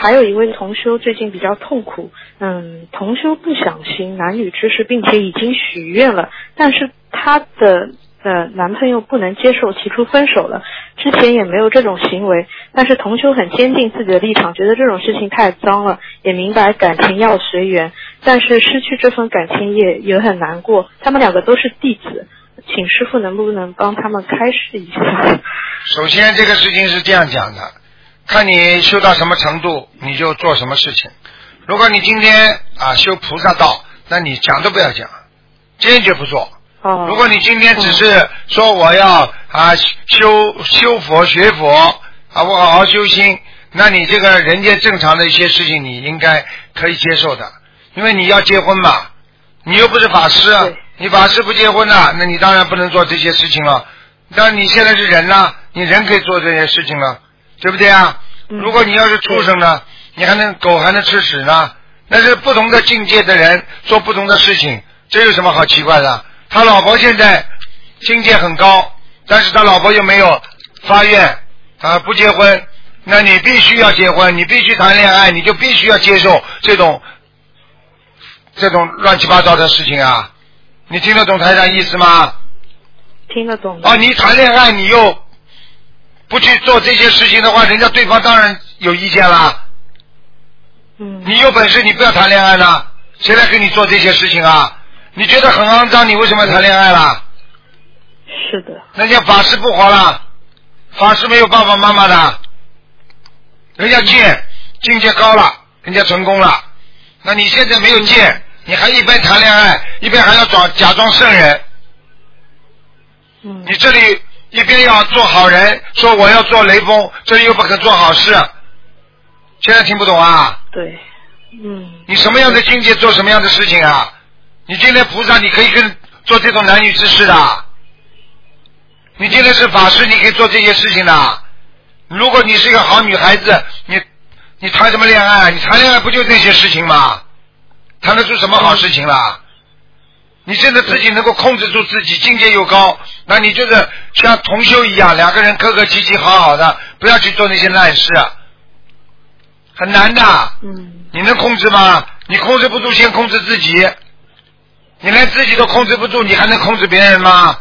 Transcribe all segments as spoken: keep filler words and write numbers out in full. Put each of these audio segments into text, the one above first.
还有一位同修最近比较痛苦，嗯，同修不想行男女之事，并且已经许愿了，但是她的呃男朋友不能接受，提出分手了。之前也没有这种行为，但是同修很坚定自己的立场，觉得这种事情太脏了，也明白感情要随缘，但是失去这份感情也也很难过。他们两个都是弟子，请师父能不能帮他们开示一下？ 首先这个事情是这样讲的，看你修到什么程度你就做什么事情。如果你今天啊修菩萨道，那你讲都不要讲，坚决不做。 哦、 如果你今天只是说我要啊修修佛学佛啊，我好好修心，那你这个人间正常的一些事情你应该可以接受的，因为你要结婚嘛，你又不是法师，你法师不结婚了，那你当然不能做这些事情了。但你现在是人了，你人可以做这些事情了，对不对啊？如果你要是畜生呢，你还能狗还能吃屎呢？那是不同的境界的人做不同的事情，这有什么好奇怪的？他老婆现在境界很高，但是他老婆又没有发愿啊，不结婚，那你必须要结婚，你必须谈恋爱，你就必须要接受这种这种乱七八糟的事情啊！你听得懂台长意思吗？ 听得懂。 啊，你谈恋爱你又不去做这些事情的话，人家对方当然有意见啦。 嗯。 你有本事你不要谈恋爱呢，谁来给你做这些事情啊？你觉得很肮脏，你为什么要谈恋爱啦？ 是的。 人家法师不活了，法师没有爸爸妈妈的，人家戒境界高了，人家成功了。那你现在没有戒，你还一边谈恋爱，一边还要装假装圣人。 嗯。 你这里一边要做好人，说我要做雷锋，这里又不肯做好事，现在听不懂啊？ 对。嗯。 你什么样的境界做什么样的事情啊？你今天菩萨你可以跟做这种男女之事的，你今天是法师你可以做这些事情的。如果你是一个好女孩子，你你谈什么恋爱？你谈恋爱不就这些事情吗？谈得出什么好事情啦？你现在自己能够控制住自己，境界又高，那你就是像同修一样，两个人客客气气好好的，不要去做那些烂事，很难的。 嗯。 你能控制吗？你控制不住，先控制自己。你连自己都控制不住，你还能控制别人吗？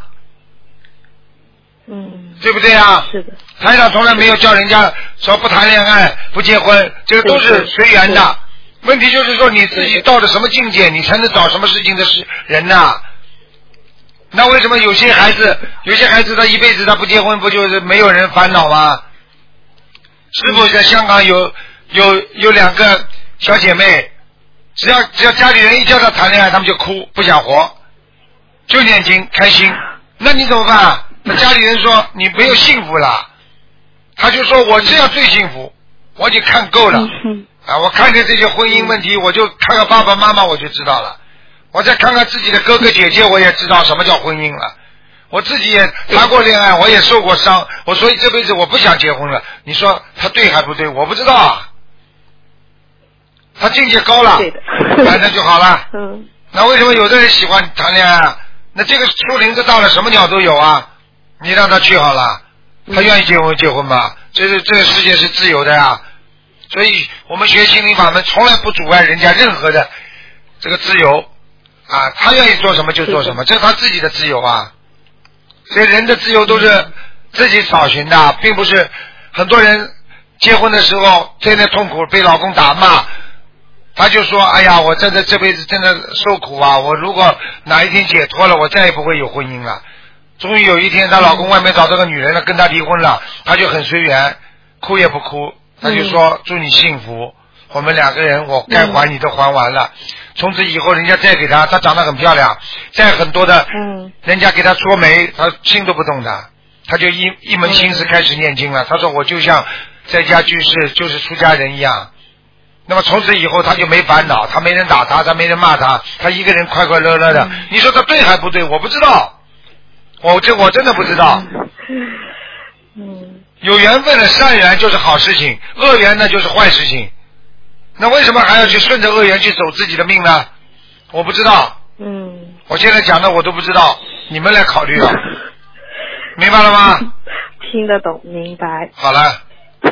嗯。 对不对啊？ 是的。 台长从来没有叫人家说不谈恋爱、不结婚，这个都是随缘的。问题就是说你自己到了什么境界，你才能找什么事情的事人呐？那为什么有些孩子，有些孩子他一辈子他不结婚，不就是没有人烦恼吗？师父在香港有有有两个小姐妹，只要只要家里人一叫她谈恋爱，他们就哭，不想活，就念经开心。那你怎么办？那家里人说你没有幸福了，他就说我这样最幸福，我已经看够了。啊，我看见这些婚姻问题，我就看看爸爸妈妈，我就知道了。我再看看自己的哥哥姐姐，我也知道什么叫婚姻了。我自己也谈过恋爱，我也受过伤，我所以这辈子我不想结婚了。你说他对还不对？我不知道啊。他境界高了，反正就好了。 嗯。 那为什么有的人喜欢谈恋爱啊？那这个树林子大了，什么鸟都有啊。你让他去好了，他愿意结婚结婚吧。这是这个世界是自由的呀。所以我们学心灵法门从来不阻碍人家任何的这个自由啊，他愿意做什么就做什么，这是他自己的自由啊。所以人的自由都是自己找寻的，并不是很多人结婚的时候天天痛苦，被老公打骂，他就说哎呀我真的这辈子真的受苦啊，我如果哪一天解脱了，我再也不会有婚姻了。终于有一天她老公外面找到个女人了，跟她离婚了，她就很随缘，哭也不哭，他就说祝你幸福，我们两个人我该还你都还完了，从此以后人家再给他，她长得很漂亮，再很多的人家给他说媒，他心都不动的，他就一一门心思开始念经了。他说我就像在家居士就是出家人一样，那么从此以后他就没烦恼，他没人打他，他没人骂他，他一个人快快乐乐的。你说他对还不对？我不知道，我这我真的不知道。 嗯， 有缘分的善缘就是好事情，恶缘呢就是坏事情。那为什么还要去顺着恶缘去走自己的命呢？我不知道。 嗯， 我现在讲的我都不知道，你们来考虑了，明白了吗？ 听得懂，明白。 好了。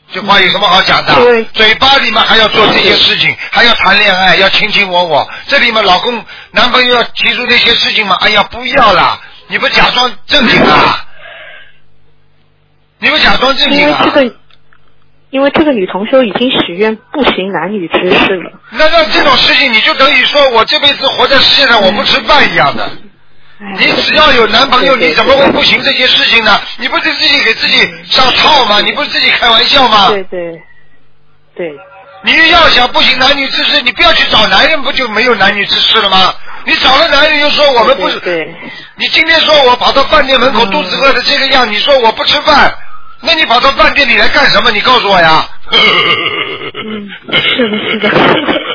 这话有什么好讲的？嘴巴里面还要做这些事情，还要谈恋爱，要卿卿我我。这里面老公、男朋友要提出那些事情嘛？哎呀，不要了，你不假装正经啊？你不假装正经啊？ 因为这个，因为这个女同修已经许愿不行男女之事了。 那那这种事情，你就等于说我这辈子活在世界上我不吃饭一样的。你只要有男朋友，你怎么会不行这些事情呢？你不是自己给自己上套吗？你不是自己开玩笑吗？ 对对对。 你要想不行男女之事，你不要去找男人，不就没有男女之事了吗？你找了男人又说我们不是， 对对对， 你今天说我跑到饭店门口肚子饿的这个样，你说我不吃饭，那你跑到饭店里来干什么？你告诉我呀。 嗯，是的，是的。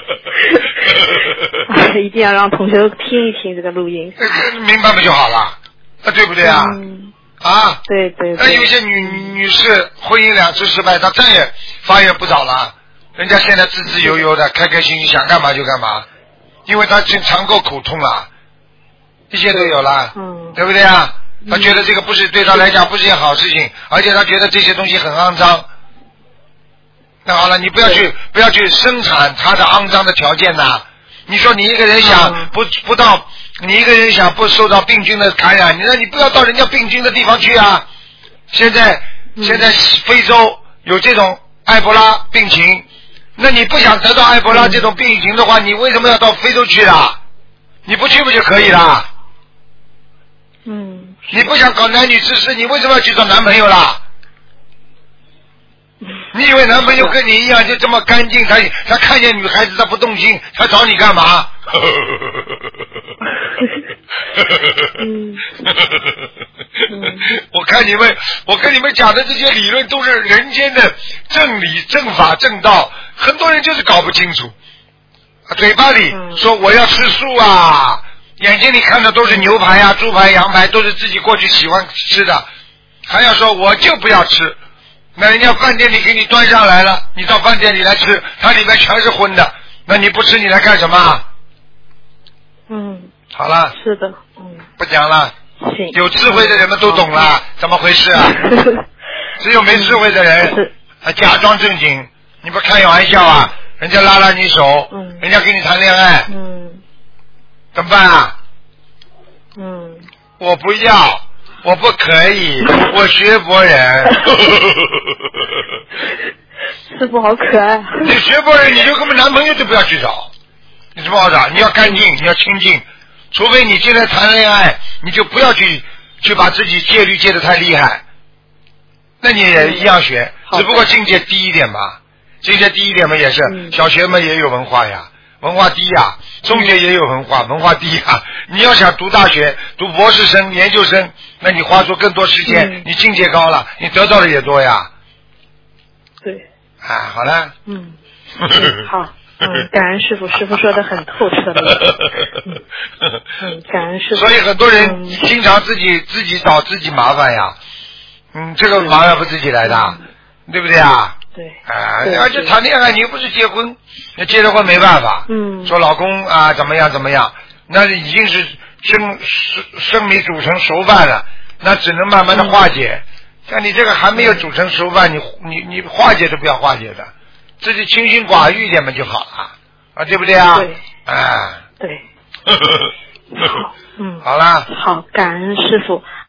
啊，一定要让同学听一听这个录音。 明白不就好了？啊，对不对啊？ 嗯、 啊， 对对对。 那有些女女士婚姻两次失败，她再也发也不早了。人家现在自自由由的，开开心心，想干嘛就干嘛，因为她经尝过苦痛了，一切都有了， 嗯， 对不对啊？她觉得这个不是对她来讲不是件好事情，而且她觉得这些东西很肮脏。那好了，你不要去不要去生产她的肮脏的条件呐。你说你一个人想不不到，你一个人想不受到病菌的感染，你那你不要到人家病菌的地方去啊！现在现在非洲有这种埃博拉病情，那你不想得到埃博拉这种病情的话，你为什么要到非洲去啦？你不去不就可以啦？ 嗯。 你不想搞男女之事，你为什么要去找男朋友啦？你以为男朋友跟你一样就这么干净？他他看见女孩子他不动心，他找你干嘛？ 嗯， 我看你们，我跟你们讲的这些理论都是人间的正理、正法、正道，很多人就是搞不清楚。嘴巴里说我要吃素啊，眼睛里看的都是牛排啊、猪排、羊排，都是自己过去喜欢吃的，还要说我就不要吃。那人家饭店里给你端上来了，你到饭店里来吃，它里面全是荤的，那你不吃你来干什么？ 嗯， 好了， 是的，嗯， 不讲了。 行， 有智慧的人们都懂了，怎么回事啊？只有没智慧的人还假装正经，你不开玩笑啊？人家拉拉你手， 嗯， 人家跟你谈恋爱， 嗯， 怎么办啊？ 嗯， 我不要。我不可以，我学佛人。 师父好可爱。 你学佛人，你就根本男朋友都不要去找，你什么好找？你要干净，你要清净，除非你现在谈恋爱，你就不要去去把自己戒律戒得太厉害。那你也一样学，只不过境界低一点吧。境界低一点嘛，也是、嗯、小学嘛也有文化呀。文化低呀、啊，中学也有文化，文化低呀、啊。你要想读大学、读博士生、研究生，那你花出更多时间，嗯、你境界高了，你得到的也多呀。 对。 啊，好了。 嗯。嗯好。嗯，感恩师父，师父说的很透彻的。嗯, 嗯，感恩师父。 所以很多人经常自己、嗯、自己找自己麻烦呀。嗯，这个麻烦不自己来的，嗯、对不对啊？ 对， 啊，而且谈恋爱你又不是结婚，那结了婚没办法， 嗯， 说老公啊怎么样怎么样，那已经是生生生米煮成熟饭了，那只能慢慢的化解。嗯、像你这个还没有煮成熟饭，你你你化解都不要化解的，自己清心寡欲一点嘛就好了，啊，对不对啊？ 对， 啊， 对，好，嗯， 好啦， 好，感恩师父。